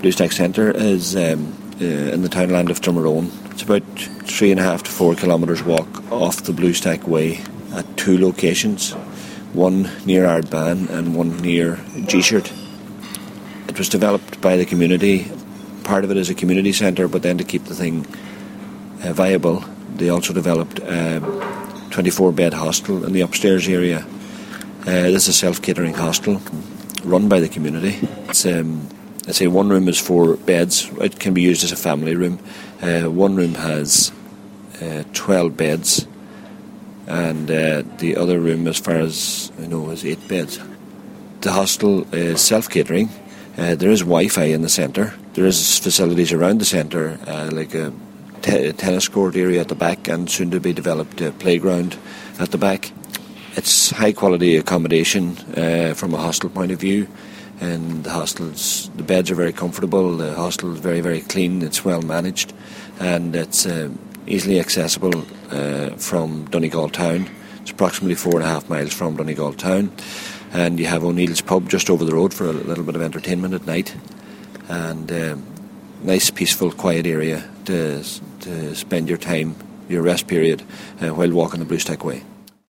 Bluestack Centre is in the townland of Drummerone. It's about 3.5 to 4 kilometres walk off the Bluestack Way at two locations, one near Ardban and one near G-Shirt. It was developed by the community. Part of it is a community centre, but then to keep the thing viable, they also developed a 24-bed hostel in the upstairs area. This is a self-catering hostel run by the community. It's I say one room is 4 beds. It can be used as a family room. One room has 12 beds, and the other room, as far as I know, is 8 beds. The hostel is self-catering. There is Wi-Fi in the centre. There is facilities around the centre, like a tennis court area at the back, and soon to be developed playground at the back. It's high quality accommodation from a hostel point of view. And the beds are very comfortable. The hostel is very, very clean. It's well managed, and it's easily accessible from Donegal town. It's approximately 4.5 miles from Donegal town, and you have O'Neill's pub just over the road for a little bit of entertainment at night, and nice, peaceful, quiet area to spend your time, your rest period, while walking the Bluestack Way.